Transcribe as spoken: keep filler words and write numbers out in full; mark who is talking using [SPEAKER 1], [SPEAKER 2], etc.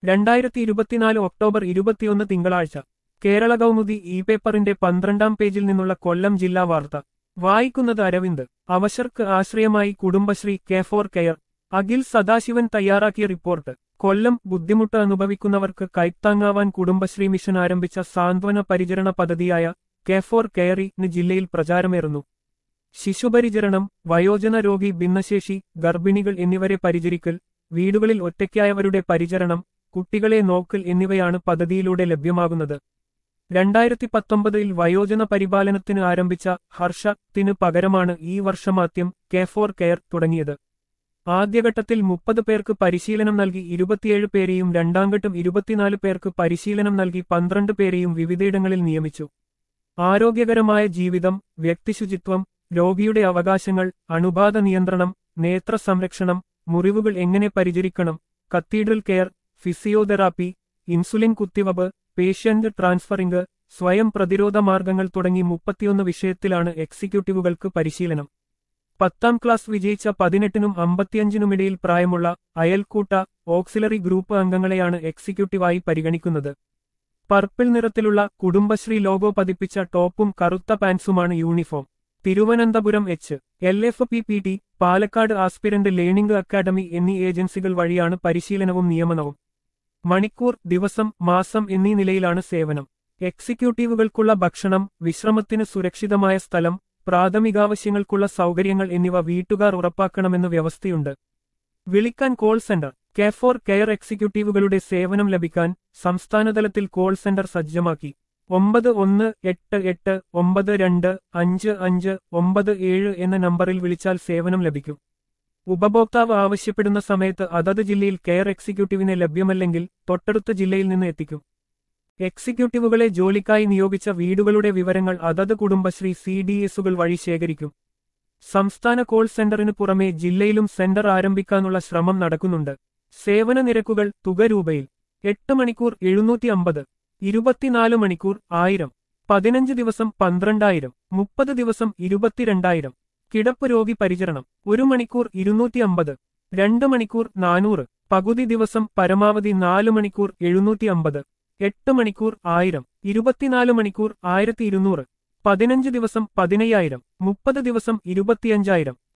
[SPEAKER 1] രണ്ടായിരത്തി ഇരുപത്തിനാല് ഒക്ടോബർ ഇരുപത്തിയൊന്ന് തിങ്കളാഴ്ച കേരള കൗമുദി ഇ പേപ്പറിന്റെ പന്ത്രണ്ടാം പേജിൽ നിന്നുള്ള കൊല്ലം ജില്ലാ വാർത്ത വായിക്കുന്നത് അരവിന്ദ്. അവശർക്ക് ആശ്രയമായി Kudumbashree K four care. Akhil Sadasivan തയ്യാറാക്കിയ റിപ്പോർട്ട്. കൊല്ലം. ബുദ്ധിമുട്ട് അനുഭവിക്കുന്നവർക്ക് കൈത്താങ്ങാവാൻ കുടുംബശ്രീ മിഷൻ ആരംഭിച്ച സാന്ത്വന പരിചരണ പദ്ധതിയായ കെ ഫോർ കെയറിന് ജില്ലയിൽ പ്രചാരമേറുന്നു. ശിശുപരിചരണം, വയോജന രോഗി, ഭിന്നശേഷി, ഗർഭിണികൾ എന്നിവരെ പരിചരിക്കൽ, വീടുകളിൽ ഒറ്റയ്ക്കായവരുടെ പരിചരണം, കുട്ടികളെ നോക്കൽ എന്നിവയാണ് പദ്ധതിയിലൂടെ ലഭ്യമാകുന്നത്. രണ്ടായിരത്തി പത്തൊമ്പതിൽ വയോജന പരിപാലനത്തിന് ആരംഭിച്ച ഹർഷത്തിന് പകരമാണ് ഈ വർഷമാദ്യം കെ ഫോർ കെയർ തുടങ്ങിയത്. ആദ്യഘട്ടത്തിൽ മുപ്പത് പേർക്ക് പരിശീലനം നൽകി ഇരുപത്തിയേഴ് പേരെയും രണ്ടാംഘട്ടം ഇരുപത്തിനാല് പേർക്ക് പരിശീലനം നൽകി പന്ത്രണ്ട് പേരെയും വിവിധയിടങ്ങളിൽ നിയമിച്ചു. ആരോഗ്യകരമായ ജീവിതം, വ്യക്തിശുചിത്വം, രോഗിയുടെ അവകാശങ്ങൾ, അണുബാധ നിയന്ത്രണം, നേത്ര സംരക്ഷണം, മുറിവുകൾ എങ്ങനെ പരിചരിക്കണം, കത്തീഡ്രൽ കെയർ, ഫിസിയോതെറാപ്പി, ഇൻസുലിൻ കുത്തിവയ്പ്, പേഷ്യന്റ് ട്രാൻസ്ഫറിംഗ്, സ്വയം പ്രതിരോധ മാർഗങ്ങൾ തുടങ്ങി മുപ്പത്തിയൊന്ന് വിഷയത്തിലാണ് എക്സിക്യൂട്ടീവുകൾക്ക് പരിശീലനം. പത്താം ക്ലാസ് വിജയിച്ച പതിനെട്ടിനും അമ്പത്തിയഞ്ചിനുമിടയിൽ പ്രായമുള്ള അയൽക്കൂട്ട, ഓക്സിലറി ഗ്രൂപ്പ് അംഗങ്ങളെയാണ് എക്സിക്യൂട്ടീവായി പരിഗണിക്കുന്നത്. പർപ്പിൾ നിറത്തിലുള്ള കുടുംബശ്രീ ലോഗോ പതിപ്പിച്ച ടോപ്പും കറുത്ത പാൻസുമാണ് uniform. Thiruvananthapuram H L F P P T, Palakkad aspirant learning academy എന്നീ ഏജൻസികൾ വഴിയാണ് പരിശീലനവും നിയമനവും. മണിക്കൂർ, ദിവസം, മാസം എന്നീ നിലയിലാണ് സേവനം. എക്സിക്യൂട്ടീവുകൾക്കുള്ള ഭക്ഷണം, വിശ്രമത്തിന് സുരക്ഷിതമായ സ്ഥലം, പ്രാഥമികാവശ്യങ്ങൾക്കുള്ള സൗകര്യങ്ങൾ എന്നിവ വീട്ടുകാർ ഉറപ്പാക്കണമെന്ന് വ്യവസ്ഥയുണ്ട്. വിളിക്കാൻ call centre. K four care എക്സിക്യൂട്ടീവുകളുടെ സേവനം ലഭിക്കാൻ സംസ്ഥാനതലത്തിൽ കോൾ സെന്റർ സജ്ജമാക്കി. ഒമ്പത് ഒന്ന് എട്ട് എട്ട് ഒമ്പത് രണ്ട് അഞ്ച് അഞ്ച് ഒമ്പത് ഏഴ് എന്ന നമ്പറിൽ വിളിച്ചാൽ സേവനം ലഭിക്കും. ഉപഭോക്താവ് ആവശ്യപ്പെടുന്ന സമയത്ത് അതത് ജില്ലയിൽ കെയർ എക്സിക്യൂട്ടീവിനെ ലഭ്യമല്ലെങ്കിൽ തൊട്ടടുത്ത ജില്ലയിൽ നിന്ന് എത്തിക്കും. എക്സിക്യൂട്ടീവുകളെ ജോലിക്കായി നിയോഗിച്ച വീടുകളുടെ വിവരങ്ങൾ അതത് കുടുംബശ്രീ സി ഡി എസുകൾ വഴി ശേഖരിക്കും. സംസ്ഥാന കോൾ സെന്ററിന് പുറമെ ജില്ലയിലും സെന്റർ ആരംഭിക്കാനുള്ള ശ്രമം നടക്കുന്നുണ്ട്. സേവന നിരക്കുകൾ. തുക രൂപയിൽ. എട്ട് മണിക്കൂർ എഴുന്നൂറ്റി അമ്പത്, ഇരുപത്തിനാല് മണിക്കൂർ ആയിരം, പതിനഞ്ച് ദിവസം പന്ത്രണ്ടായിരം, മുപ്പത് ദിവസം ഇരുപത്തിരണ്ടായിരം. കിടപ്പ് രോഗി പരിചരണം. ഒരു മണിക്കൂർ ഇരുന്നൂറ്റി അമ്പത്, രണ്ട് മണിക്കൂർ നാനൂറ്, പകുതി ദിവസം പരമാവധി നാല് മണിക്കൂർ എഴുന്നൂറ്റി അമ്പത്, എട്ട് മണിക്കൂർ ആയിരം, ഇരുപത്തിനാല് മണിക്കൂർ ആയിരത്തി ഇരുന്നൂറ്, പതിനഞ്ച് ദിവസം പതിനയ്യായിരം, മുപ്പത് ദിവസം ഇരുപത്തിയഞ്ചായിരം.